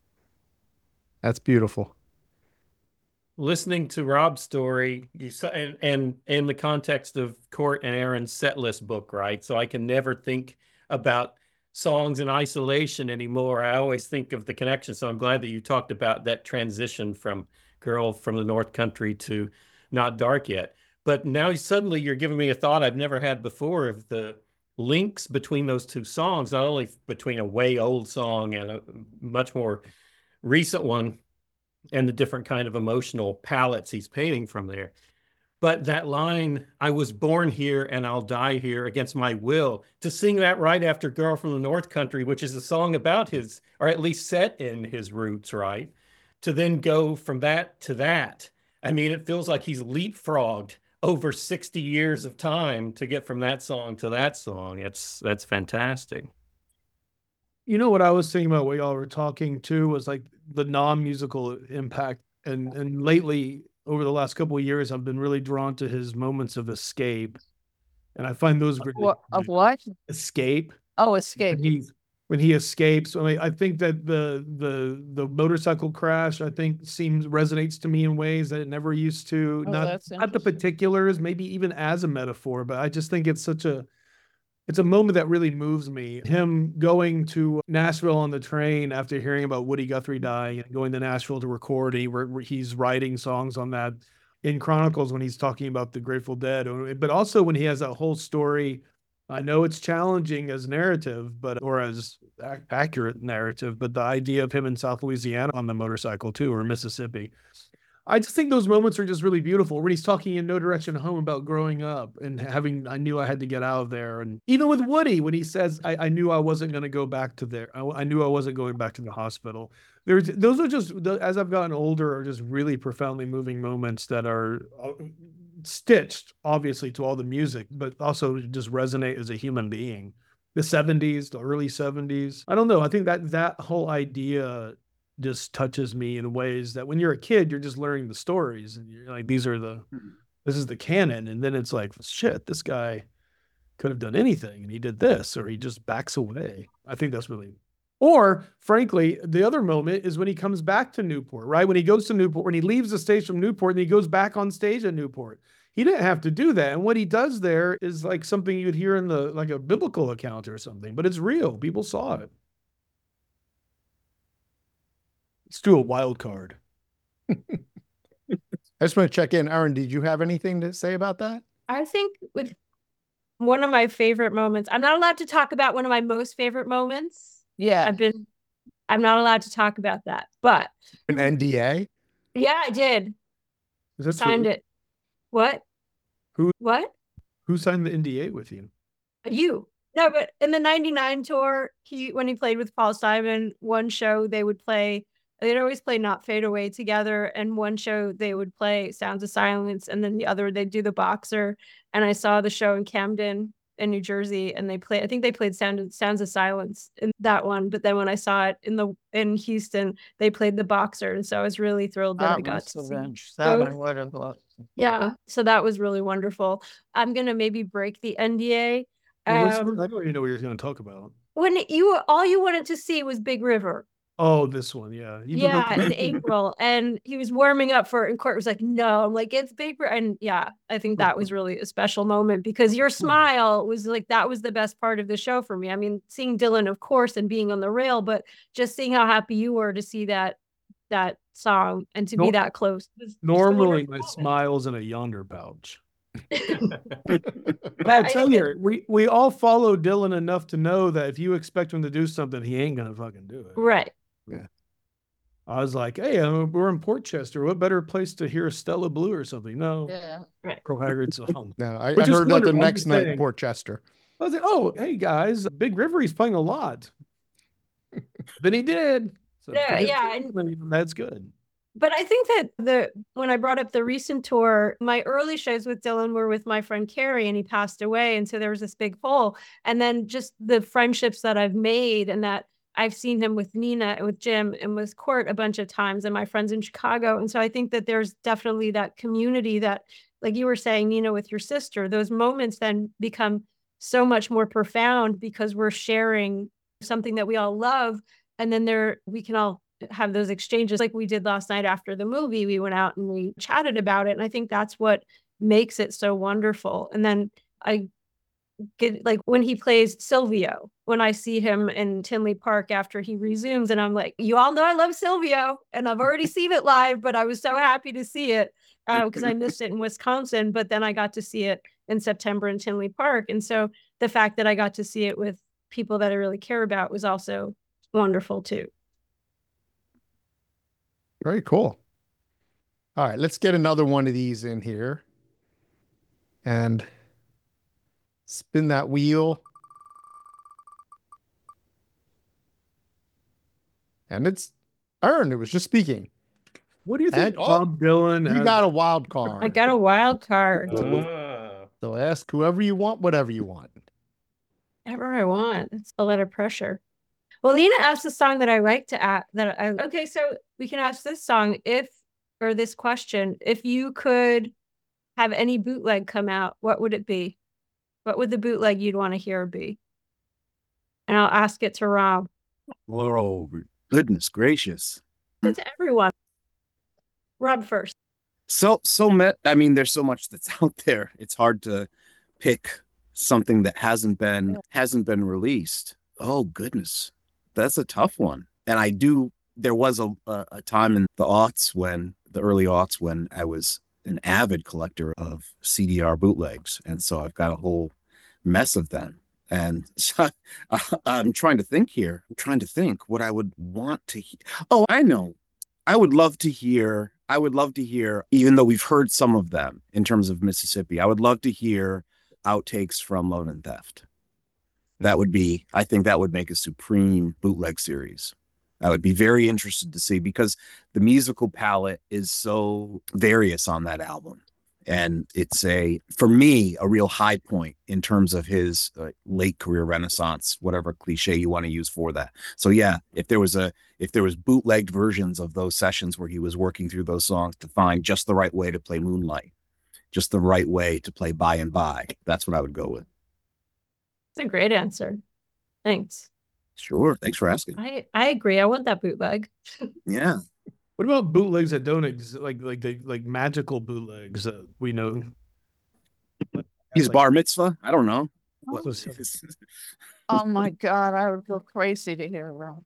C: That's beautiful.
I: Listening to Rob's story, you saw, and, and in the context of Court and Aaron's set list book, right? So I can never think about songs in isolation anymore. I always think of the connection. So I'm glad that you talked about that transition from Girl from the North Country to Not Dark Yet. But now suddenly you're giving me a thought I've never had before of the links between those two songs, not only between a way old song and a much more recent one, and the different kind of emotional palettes he's painting from there. But that line, I was born here and I'll die here against my will, to sing that right after Girl from the North Country, which is a song about his, or at least set in his roots, right? To then go from that to that. I mean, it feels like he's leapfrogged over sixty years of time to get from that song to that song. It's, that's fantastic.
F: You know what I was thinking about what y'all were talking too was like the non-musical impact. And and lately, over the last couple of years, I've been really drawn to his moments of escape. And I find those really
E: What, of what?
F: escape.
E: Oh, Escape.
F: When he when he escapes. I mean, I think that the the the motorcycle crash, I think, seems resonates to me in ways that it never used to.
E: Oh,
F: not
E: that's
F: not the
E: interesting.
F: particulars, maybe even as a metaphor, but I just think it's such a it's a moment that really moves me. Him going to Nashville on the train after hearing about Woody Guthrie dying and going to Nashville to record. He, where he's writing songs on that in Chronicles when he's talking about the Grateful Dead. But also when he has that whole story. I know it's challenging as narrative, but or as ac- accurate narrative, but the idea of him in South Louisiana on the motorcycle too, or Mississippi. I just think those moments are just really beautiful. When he's talking in No Direction Home about growing up and having, I knew I had to get out of there. And even with Woody, when he says, I, I knew I wasn't going to go back to there. I, I knew I wasn't going back to the hospital. There's, those are just, as I've gotten older, are just really profoundly moving moments that are stitched, obviously, to all the music, but also just resonate as a human being. The seventies, the early seventies. I don't know. I think that that whole idea just touches me in ways that when you're a kid, you're just learning the stories and you're like, these are the, this is the canon. And then it's like, shit, this guy could have done anything and he did this, or he just backs away. I think that's really, or frankly, the other moment is when he comes back to Newport, right? When he goes to Newport, when he leaves the stage from Newport and he goes back on stage at Newport, he didn't have to do that. And what he does there is like something you'd hear in the, like a biblical account or something, but it's real. People saw it. Let's do a wild card.
C: I just want to check in. Aaron, did you have anything to say about that?
G: I think with one of my favorite moments, I'm not allowed to talk about one of my most favorite moments.
E: Yeah.
G: I've been, I'm not allowed to talk about that, but
C: An N D A?
G: yeah, I did.
F: Is that
G: Signed
F: true?
G: it. What?
F: Who-
G: What?
F: Who signed the N D A with you?
G: You. No, but in the ninety-nine tour, he when he played with Paul Simon, one show they would play, they'd always play Not Fade Away together, and one show they would play Sounds of Silence, and then the other they'd do The Boxer. And I saw the show in Camden in New Jersey, and they play I think they played Sound of, Sounds of Silence in that one, but then when I saw it in the in Houston, they played The Boxer, and so I was really thrilled that I
E: That
G: got
E: must
G: to
E: have
G: see
E: been, that
G: both.
E: one would have looked.
G: Yeah, so that was really wonderful. I'm gonna maybe break the N D A.
F: Well, let's-
G: Um,
F: I don't even know what you're going to talk about.
G: when you all you wanted to see was Big River.
F: Oh, this one, yeah. Even
G: Yeah,
F: though-
G: in April, and he was warming up for it, and Court was like, "No," I'm like, "It's Big River," and yeah, I think that was really a special moment because your smile was like that was the best part of the show for me. I mean, seeing Dylan, of course, and being on the rail, but just seeing how happy you were to see that that song and to be
F: Nor-
G: that close. was just a
F: Normally,
G: wonderful
F: my
G: moment.
F: smile's in a yonder pouch.
G: But
F: But I
G: I
F: tell
G: think
F: you, we, we all follow Dylan enough to know that if you expect him to do something, he ain't going to fucking do it.
G: right.
F: I was like, hey, uh, we're in Port Chester. What better place to hear Stella Blue or something? No,
E: Yeah.
F: Pearl Haggard song.
C: No, I,
F: Which
C: I
F: is
C: heard that the
F: wonderful. I'm
C: next
F: just
C: night in
F: saying.
C: Port Chester.
F: I was like, oh, hey guys, Big River, he's playing a lot. Then he did. So
G: Yeah,
F: forget
G: yeah,
F: Dylan, that's good.
G: But I think that the when I brought up the recent tour, my early shows with Dylan were with my friend Carrie, and he passed away, and so there was this big hole. And then just the friendships that I've made, and that I've seen him with Nina and with Jim and with Court a bunch of times and my friends in Chicago. And so I think that there's definitely that community that, like you were saying, Nina, with your sister, those moments then become so much more profound because we're sharing something that we all love. And then there, we can all have those exchanges like we did last night after the movie. We went out and we chatted about it. And I think that's what makes it so wonderful. And then I get like when he plays Silvio, when I see him in Tinley Park after he resumes, and I'm like, you all know I love Silvio and I've already seen it live, but I was so happy to see it because uh, I missed it in Wisconsin, but then I got to see it in September in Tinley Park. And so the fact that I got to see it with people that I really care about was also wonderful too.
C: Very cool. All right, let's get another one of these in here and spin that wheel. And it's Ern. It was just speaking.
F: What do you think,
C: And, oh,
F: Bob Dylan?
C: You
F: has-
C: got a wild card.
G: I got a wild card.
I: Ah.
C: So ask whoever you want, whatever you want.
G: Whatever I want. It's a lot of pressure. Well, Nina asked the song that I like to ask. That I, okay, so we can ask this song if, or this question, if you could have any bootleg come out, what would it be? What would the bootleg you'd want to hear be? And I'll ask it to Rob.
H: Oh, goodness gracious.
G: To everyone. Rob first.
H: So, so met. I mean, there's so much that's out there. It's hard to pick something that hasn't been, hasn't been released. Oh, goodness. That's a tough one. And I do, there was a, a, a time in the aughts when, the early aughts when I was an avid collector of C D R bootlegs. And so I've got a whole mess of them. And so I, I'm trying to think here. I'm trying to think what I would want to hear. Oh, I know. I would love to hear, I would love to hear, even though we've heard some of them in terms of Mississippi, I would love to hear outtakes from Love and Theft. That would be, I think that would make a supreme bootleg series. I would be very interested to see because the musical palette is so various on that album. And it's a, for me, a real high point in terms of his uh, late career renaissance, whatever cliche you want to use for that. So yeah, if there was a, if there was bootlegged versions of those sessions where he was working through those songs to find just the right way to play Moonlight, just the right way to play By and By, that's what I would go with.
G: It's a great answer. Thanks.
H: Sure. Thanks for asking.
G: I, I agree. I want that bootleg.
H: Yeah.
F: What about bootlegs that don't exist, like like the like magical bootlegs that we know?
H: He's
F: like,
H: bar mitzvah. I don't know.
F: What was
E: Oh my God, I would go crazy to hear Rob.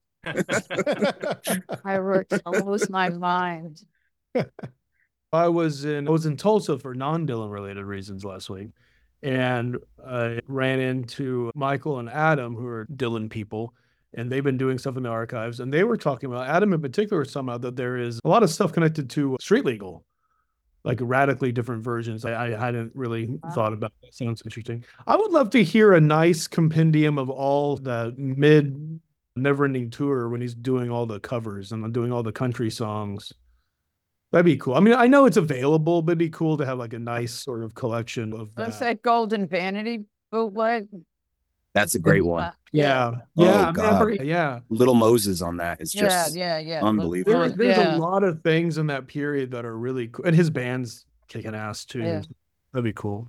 E: I would lose my mind.
F: I was in I was in Tulsa for non-Dylan related reasons last week, and I ran into Michael and Adam, who are Dylan people, and they've been doing stuff in the archives, and they were talking about, Adam in particular, somehow that there is a lot of stuff connected to Street Legal, like radically different versions. I, I hadn't really wow. thought about that. Sounds interesting. I would love to hear a nice compendium of all the mid Neverending Tour when he's doing all the covers and doing all the country songs. That'd be cool. I mean, I know it's available, but it'd be cool to have like a nice sort of collection of that.
E: That's that Golden Vanity bootleg.
H: That's a great one.
F: Yeah.
H: Oh,
F: yeah.
H: God.
F: Yeah.
H: Little Moses on that is just
E: yeah, yeah, yeah.
H: unbelievable.
F: There, there's
E: yeah.
F: a lot of things in that period that are really cool. And his band's kicking ass too.
E: Yeah.
F: That'd be cool.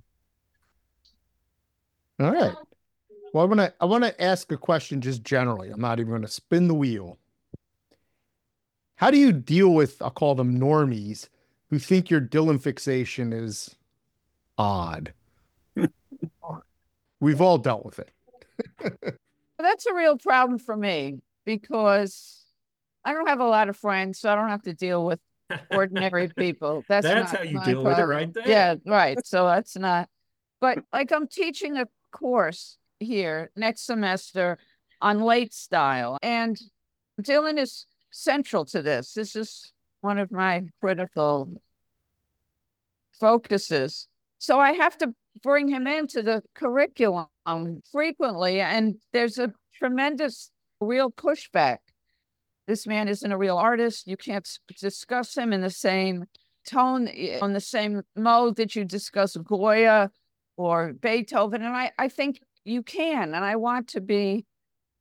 C: All right. Well, I want to I want to ask a question just generally. I'm not even going to spin the wheel. How do you deal with, I'll call them normies, who think your Dylan fixation is odd? We've all dealt with it.
E: That's a real problem for me because I don't have a lot of friends, so I don't have to deal with ordinary people. That's,
I: That's
E: not
I: how you
E: my
I: deal with it
E: problem.
I: right there.
E: Yeah, right. So that's not, but like I'm teaching a course here next semester on late style, and Dylan is central to this. This is one of my critical focuses. So I have to bring him into the curriculum frequently, and there's a tremendous real pushback. This man isn't a real artist. You can't discuss him in the same tone, on the same mode that you discuss Goya or Beethoven. And I, I think you can, and I want to be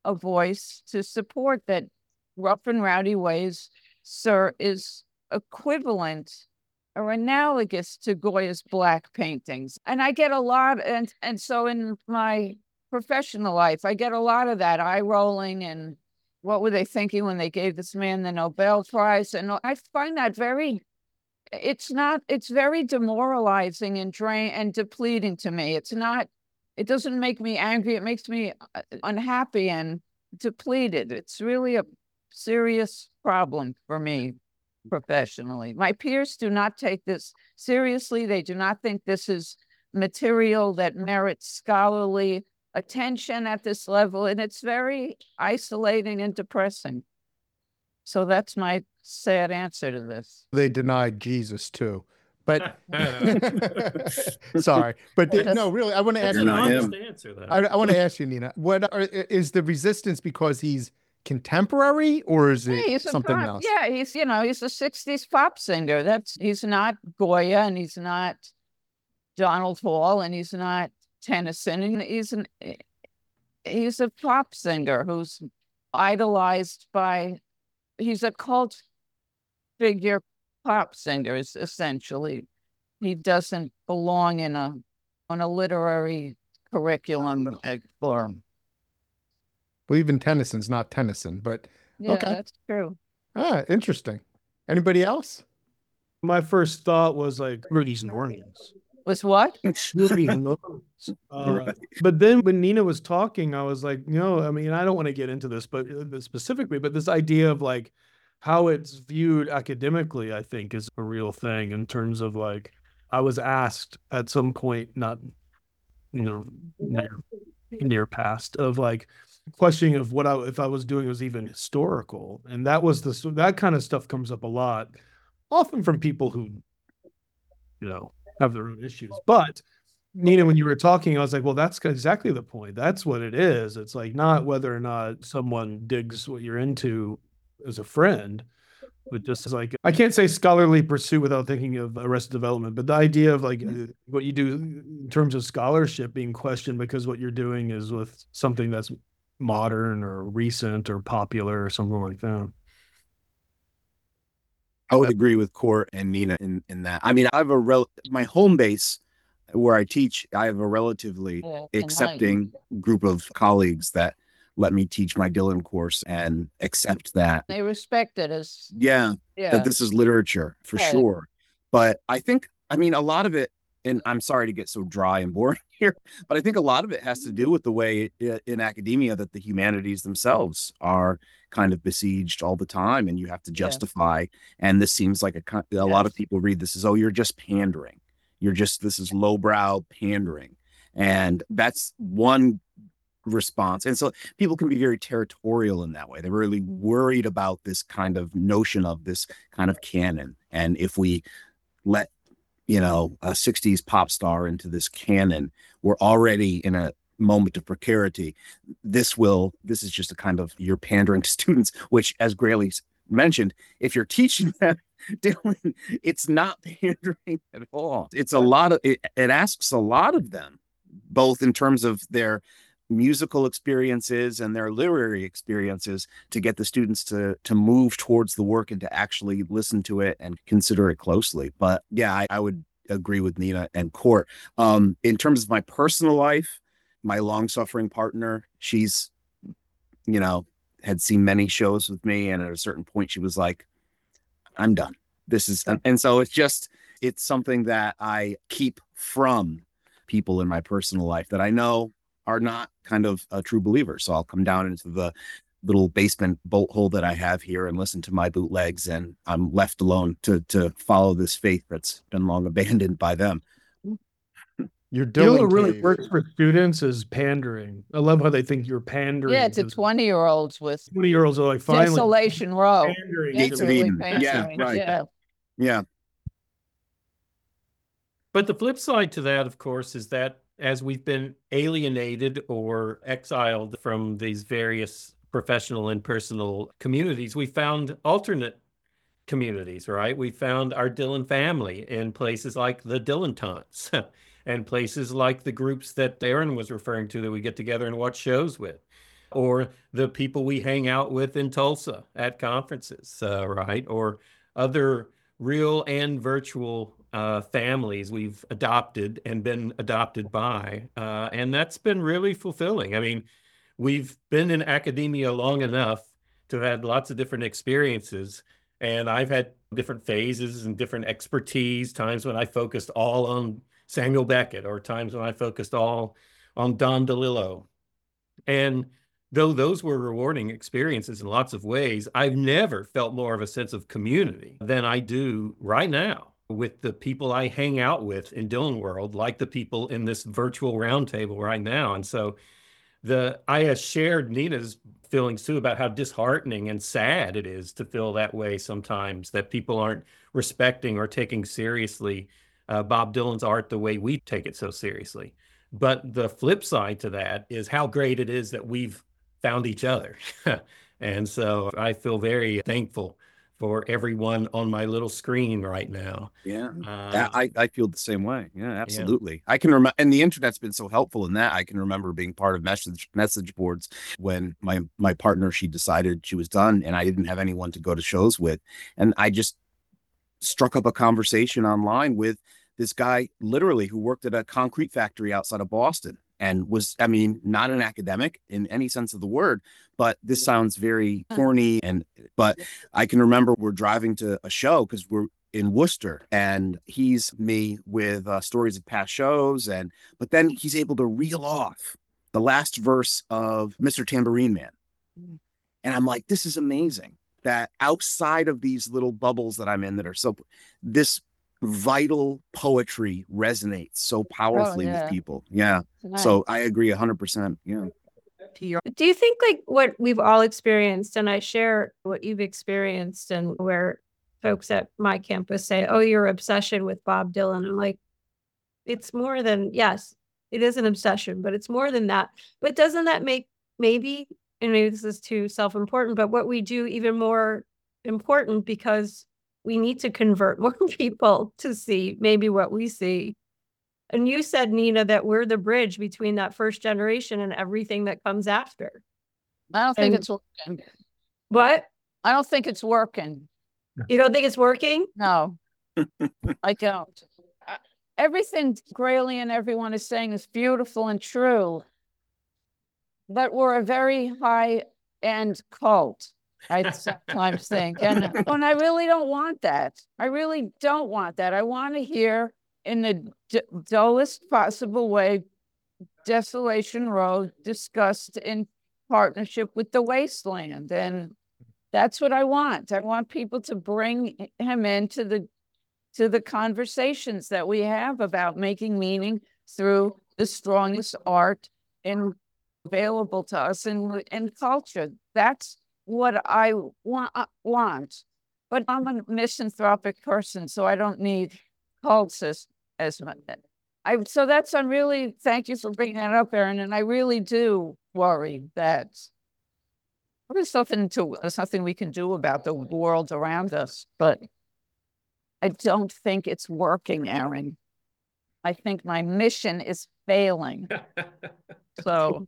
E: a voice to support that Rough and Rowdy Ways, Sir, is equivalent or analogous to Goya's black paintings. And I get a lot, and and so in my professional life, I get a lot of that eye rolling and what were they thinking when they gave this man the Nobel Prize? And I find that very, it's not, it's very demoralizing and drain and depleting to me. It's not, it doesn't make me angry. It makes me unhappy and depleted. It's really a serious problem for me professionally. My peers do not take this seriously. They do not think this is material that merits scholarly attention at this level, and it's very isolating and depressing. So that's my sad answer to this.
C: They denied Jesus too, but sorry, but they, no, really, I want to ask you. I, I want to ask you, Nina, what are, is the resistance because he's contemporary, or is it
E: yeah,
C: something
E: pop,
C: else?
E: Yeah, he's you know he's a sixties pop singer. That's he's not Goya, and he's not Donald Hall, and he's not Tennyson, and he's an he's a pop singer who's idolized by. He's a cult figure pop singer, is essentially. He doesn't belong in a on a literary curriculum form.
C: Well, even Tennyson's not Tennyson, but
E: yeah,
C: okay.
E: That's true.
C: Ah, interesting. Anybody else?
F: My first thought was like Rudy's Normies.
E: Was what?
F: uh, but then when Nina was talking, I was like, you know, I mean, I don't want to get into this, but uh, specifically, but this idea of like how it's viewed academically, I think is a real thing in terms of like, I was asked at some point, not, you know, near, near past of like questioning of what I, if I was doing was even historical. And that was the, that kind of stuff comes up a lot, often from people who, you know, have their own issues. But Nina, when you were talking, I was like, well, that's exactly the point. That's what it is. It's like not whether or not someone digs what you're into as a friend, but just like, I can't say scholarly pursuit without thinking of Arrested Development, but the idea of like what you do in terms of scholarship being questioned because what you're doing is with something that's modern or recent or popular or something like that.
H: I would agree with Court and Nina in, in that. I mean, I have a rel my home base where I teach, I have a relatively
E: Yeah,
H: accepting group of colleagues that let me teach my Dylan course and accept that.
E: They respect it as
H: Yeah,
E: yeah.
H: that this is literature for
E: Right.
H: sure. But I think, I mean, a lot of it, and I'm sorry to get so dry and boring here, but I think a lot of it has to do with the way i- in academia that the humanities themselves are kind of besieged all the time, and you have to
E: Yeah.
H: justify. And this seems like a, ki- a lot of
E: Yes.
H: people read this as, oh, you're just pandering. You're just, this is lowbrow pandering. And that's one response. And so people can be very territorial in that way. They're really worried about this kind of notion of this kind of canon. And if we let, you know, a sixties pop star into this canon, we're already in a moment of precarity. This will, this is just a kind of, you're pandering to students, which, as Grayley mentioned, if you're teaching them, Dylan, it's not pandering at all. It's a lot of, it, it asks a lot of them, both in terms of their musical experiences and their literary experiences, to get the students to to move towards the work and to actually listen to it and consider it closely. But yeah, I, I would agree with Nina and Court. Um, in terms of my personal life, my long-suffering partner, she's, you know, had seen many shows with me, and at a certain point she was like, I'm done. This is, and, and so it's just, it's something that I keep from people in my personal life that I know are not kind of a true believer. So I'll come down into the little basement bolt hole that I have here and listen to my bootlegs, and I'm left alone to to follow this faith that's been long abandoned by them.
C: You're
F: You know
C: Dylan
F: what really
C: Cave.
F: works for students is pandering. I love how they think you're pandering.
E: Yeah, to twenty year olds with
F: twenty year olds are like, finally,
E: Desolation Row.
F: pandering.
E: That's
H: Gates of
E: really
H: Eden. Yeah,
E: pandering.
H: right.
E: Yeah.
H: Yeah.
I: But the flip side to that, of course, is that as we've been alienated or exiled from these various professional and personal communities, we found alternate communities, right? We found our Dylan family in places like the Dylan Taunts and places like the groups that Aaron was referring to that we get together and watch shows with. or the people we hang out with in Tulsa at conferences, uh, right? Or other real and virtual uh, families we've adopted and been adopted by. Uh, and that's been really fulfilling. I mean, we've been in academia long enough to have had lots of different experiences. And I've had different phases and different expertise, times when I focused all on Samuel Beckett, or times when I focused all on Don DeLillo. And though those were rewarding experiences in lots of ways, I've never felt more of a sense of community than I do right now with the people I hang out with in Dylan World, like the people in this virtual roundtable right now. And so the I have shared Nina's feelings too about how disheartening and sad it is to feel that way sometimes, that people aren't respecting or taking seriously uh, Bob Dylan's art the way we take it so seriously. But the flip side to that is how great it is that we've found each other. And so I feel very thankful for everyone on my little screen right now.
H: Yeah,
I: Uh,
H: I, I feel the same way. Yeah, absolutely. I can remember, and the internet's been so helpful in that. I can remember being part of message message boards when my my partner, she decided she was done, and I didn't have anyone to go to shows with, and I just struck up a conversation online with this guy, literally, who worked at a concrete factory outside of Boston. And was, I mean, not an academic in any sense of the word, but this sounds very corny. And, but I can remember we're driving to a show because we're in Worcester, and he's me with uh, stories of past shows. And, but then he's able to reel off the last verse of Mister Tambourine Man. And I'm like, this is amazing that outside of these little bubbles that I'm in that are so, this vital poetry resonates so powerfully
E: Oh, yeah.
H: with people. Yeah.
E: Nice.
H: So I agree a hundred percent. Yeah.
G: Do you think like what we've all experienced, and I share what you've experienced, and where folks at my campus say, oh, your obsession with Bob Dylan. I'm like, it's more than, yes, it is an obsession, but it's more than that. But doesn't that make maybe, and maybe this is too self-important, but what we do even more important, because we need to convert more people to see maybe what we see. And you said, Nina, that we're the bridge between that first generation and everything that comes after.
E: I don't think
G: And-
E: it's working.
G: What?
E: I don't think it's working.
G: You don't think it's working?
E: No, I don't. Uh, Everything Grayley and everyone is saying is beautiful and true, but we're a very high-end cult, I sometimes think. And, and I really don't want that. I really don't want that. I want to hear in the d- dullest possible way, Desolation Road discussed in partnership with The Wasteland. And that's what I want. I want people to bring him into the to the conversations that we have about making meaning through the strongest art in available to us in in culture. That's what I want. Want, but I'm a misanthropic person, so I don't need cults as as much. I so that's I'm really thank you for bringing that up, Erin, and I really do worry that there's nothing to there's nothing we can do about the world around us, but I don't think it's working, Erin. I think my mission is failing. So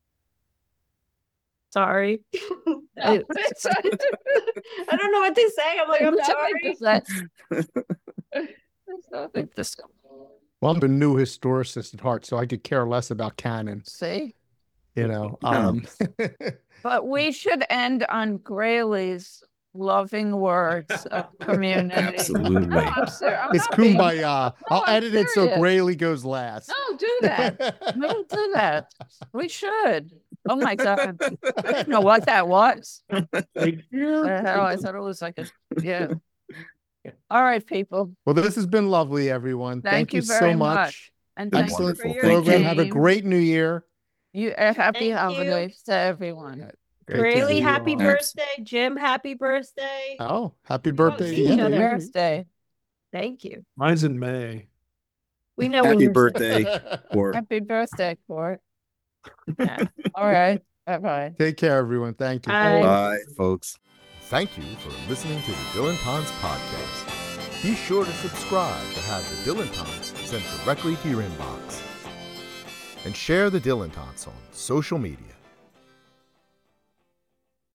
G: Sorry. I, I don't know what to say. I'm like, I'm sorry.
E: This-
C: Well, I'm a new historicist at heart, so I could care less about canon.
E: See,
C: You know, um,
E: but we should end on Grayley's loving words of community.
H: Absolutely.
E: No, I'm ser- I'm
C: it's
E: not being-
C: kumbaya. I'll
E: I'm
C: edit it so
E: serious.
C: Grayley goes last.
E: No, do that. Don't do that. We should. Oh my God. I didn't know what that was.
F: Right here.
E: The hell, I thought it was like a, yeah. All right, people.
C: Well, this has been lovely, everyone.
E: Thank
C: Thank,
E: you
C: you, so
E: very
C: much.
E: much. And thank you
C: Excellent
E: for your
C: program. Have a
E: team.
C: great new year.
E: You uh, happy
G: Thank you.
E: holidays to everyone.
C: Great to
G: Really
C: see you
G: happy
C: all.
G: birthday, Jim. Happy birthday.
C: Oh, happy
G: We won't
C: birthday.
G: see each
C: yeah.
G: other.
E: Birthday.
G: Thank you.
F: Mine's in May.
G: We know when
H: Happy
G: you're
H: birthday, Court.
E: Happy birthday, Court. Yeah. All right. Bye bye.
C: Take care, everyone. Thank you.
G: Bye.
H: Bye, folks.
B: Thank you for listening to the Dylan Tons podcast. Be sure to subscribe to have the Dylan Tons sent directly to your inbox. And share the Dylan Tons on social media.